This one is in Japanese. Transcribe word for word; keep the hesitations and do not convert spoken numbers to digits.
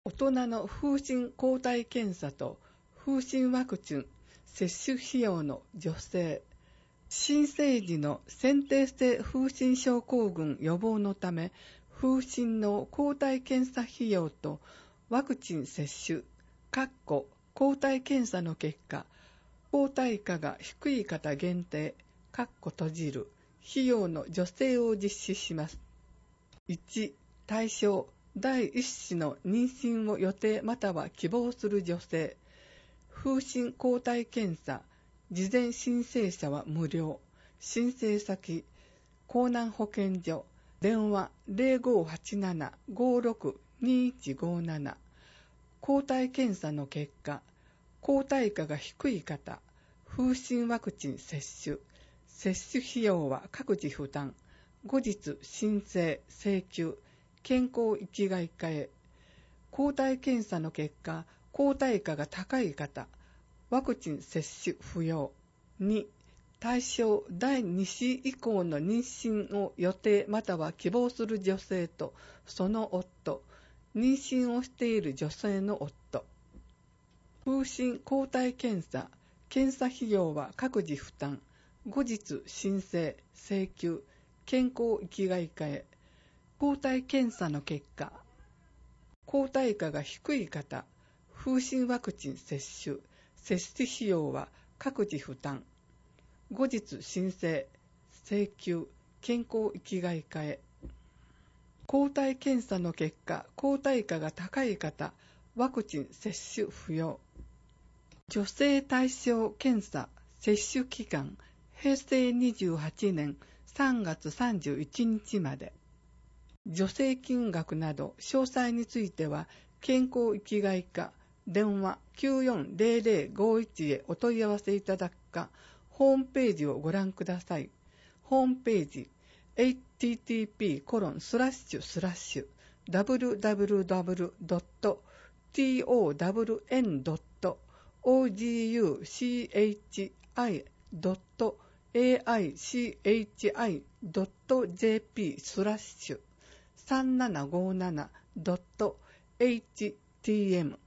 大人の風疹抗体検査と風疹ワクチン接種費用の助成。新生児の先天性風疹症候群予防のため、風疹の抗体検査費用とワクチン接種、抗体検査の結果、抗体価が低い方限定、閉じる費用の助成を実施します。いち. 対象、第一子の妊娠を予定または希望する女性。風疹抗体検査、事前申請者は無料。申請先、江南保健所。電話 ゼロごはちなな ごろく にいちごなな。抗体検査の結果、抗体価が低い方、風疹ワクチン接種。接種費用は各自負担。後日申請、請求、健康域外科へ。抗体検査の結果、抗体価が高い方、ワクチン接種不要。に. 対象第二子以降の妊娠を予定または希望する女性とその夫、妊娠をしている女性の夫。風疹抗体検査、検査費用は各自負担。後日申請、請求、健康域外科へ。抗体検査の結果、抗体価が低い方、風疹ワクチン接種、接種費用は各自負担。後日申請、請求、健康域外科へ。抗体検査の結果、抗体価が高い方、ワクチン接種不要。女性対象検査、接種期間、へいせいにじゅうはちねんさんがつさんじゅういちにちまで。助成金額など詳細については健康域外科電話 きゅうよんゼロゼロごいち へお問い合わせいただくか、ホームページをご覧ください。ホームページ エイチティーティーピーコロンスラッシュスラッシュダブリューダブリューダブリュードットトンネンドットオージーユーシーエイチアイドットエーアイシーエイチアイドットジェーピー スラッシュさんななごななドットエイチティーエム